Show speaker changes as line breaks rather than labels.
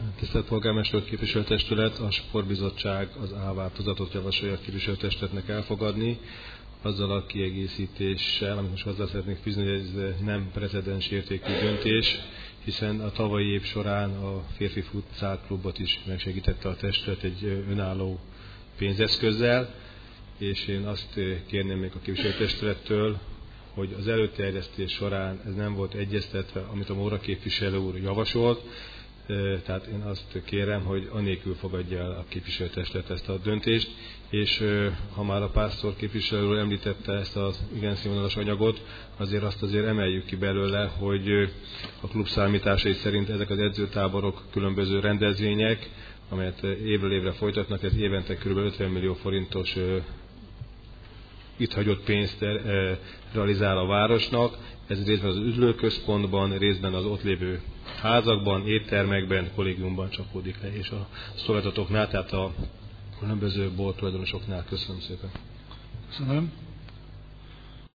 Tisztelt Polgármester Képviselőtestület, a Sportbizottság az A változatot javasolja a képviselőtestületnek elfogadni, azzal a kiegészítéssel, amit most hozzá szeretnék fűzni, hogy ez nem precedens értékű döntés, hiszen a tavalyi év során a férfi futszálklubot is megsegítette a testület egy önálló pénzeszközzel, és én azt kérném még a képviselőtestülettől, hogy az előterjesztés során ez nem volt egyeztetve, amit a Móra képviselő úr javasolt, tehát én azt kérem, hogy anélkül fogadja el a képviselőtestület ezt a döntést, és ha már a pásztor képviselő úr említette ezt az igen színvonalas anyagot, azért emeljük ki belőle, hogy a klub számításai szerint ezek az edzőtáborok különböző rendezvények, amelyet évről évre folytatnak, ez évente kb. 50 millió forintos itt hagyott pénzt realizál a városnak. Ez részben az üzlőközpontban, részben az ott lévő házakban, éttermekben, kollégiumban csapódik le, és a szolgáltatóknál, tehát a különböző bolttulajdonosoknál. Köszönöm szépen.
Köszönöm.